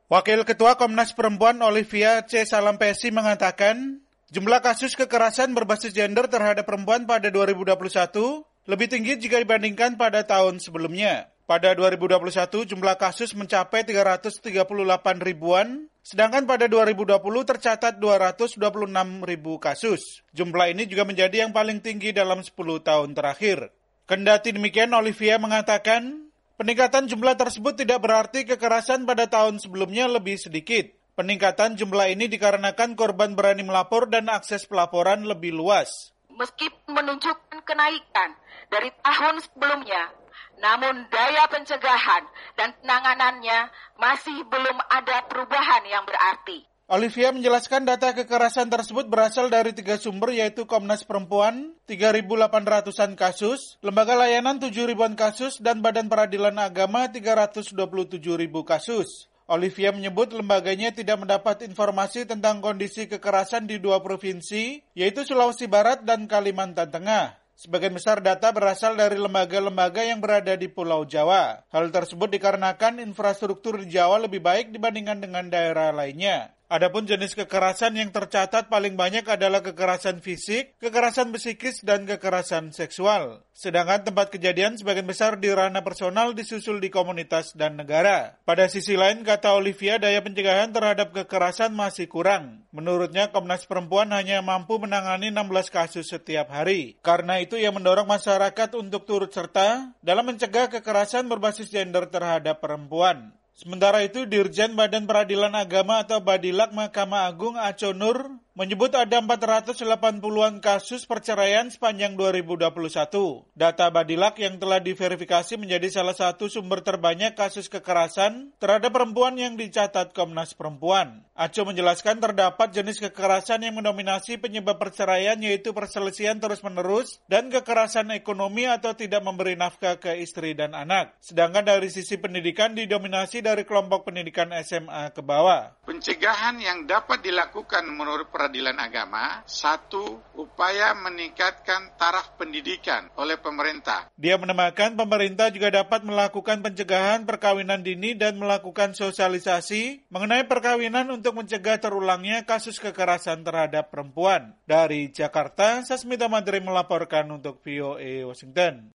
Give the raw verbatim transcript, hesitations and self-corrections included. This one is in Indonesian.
Wakil Ketua Komnas Perempuan Olivia C. Salampesi mengatakan, jumlah kasus kekerasan berbasis gender terhadap perempuan pada dua ribu dua puluh satu lebih tinggi jika dibandingkan pada tahun sebelumnya. Pada dua ribu dua puluh satu, jumlah kasus mencapai tiga ratus tiga puluh delapan ribuan, sedangkan pada dua ribu dua puluh tercatat dua ratus dua puluh enam ribu kasus. Jumlah ini juga menjadi yang paling tinggi dalam sepuluh tahun terakhir. Kendati demikian, Olivia mengatakan, peningkatan jumlah tersebut tidak berarti kekerasan pada tahun sebelumnya lebih sedikit. Peningkatan jumlah ini dikarenakan korban berani melapor dan akses pelaporan lebih luas. Meskipun menunjukkan kenaikan dari tahun sebelumnya, namun daya pencegahan dan penanganannya masih belum ada perubahan yang berarti. Olivia menjelaskan data kekerasan tersebut berasal dari tiga sumber, yaitu Komnas Perempuan, tiga ribu delapan ratusan kasus, Lembaga Layanan tujuh ribuan kasus, dan Badan Peradilan Agama tiga ratus dua puluh tujuh ribu kasus. Olivia menyebut lembaganya tidak mendapat informasi tentang kondisi kekerasan di dua provinsi, yaitu Sulawesi Barat dan Kalimantan Tengah. Sebagian besar data berasal dari lembaga-lembaga yang berada di Pulau Jawa. Hal tersebut dikarenakan infrastruktur di Jawa lebih baik dibandingkan dengan daerah lainnya. Adapun jenis kekerasan yang tercatat paling banyak adalah kekerasan fisik, kekerasan psikis, dan kekerasan seksual. Sedangkan tempat kejadian sebagian besar di ranah personal disusul di komunitas dan negara. Pada sisi lain, kata Olivia, daya pencegahan terhadap kekerasan masih kurang. Menurutnya, Komnas Perempuan hanya mampu menangani enam belas kasus setiap hari. Karena itu, ia mendorong masyarakat untuk turut serta dalam mencegah kekerasan berbasis gender terhadap perempuan. Sementara itu, Dirjen Badan Peradilan Agama atau Badilak Mahkamah Agung Aco Nur menyebut ada empat ratus delapan puluhan kasus perceraian sepanjang dua ribu dua puluh satu. Data Badilak yang telah diverifikasi menjadi salah satu sumber terbanyak kasus kekerasan terhadap perempuan yang dicatat Komnas Perempuan. Aco menjelaskan terdapat jenis kekerasan yang mendominasi penyebab perceraian, yaitu perselisihan terus-menerus dan kekerasan ekonomi atau tidak memberi nafkah ke istri dan anak. Sedangkan dari sisi pendidikan didominasi dari kelompok pendidikan S M A ke bawah. Pencegahan yang dapat dilakukan menurut peradilan agama, satu, upaya meningkatkan taraf pendidikan oleh pemerintah. Dia menambahkan pemerintah juga dapat melakukan pencegahan perkawinan dini dan melakukan sosialisasi mengenai perkawinan untuk mencegah terulangnya kasus kekerasan terhadap perempuan. Dari Jakarta, Sasmita Madri melaporkan untuk V O A Washington.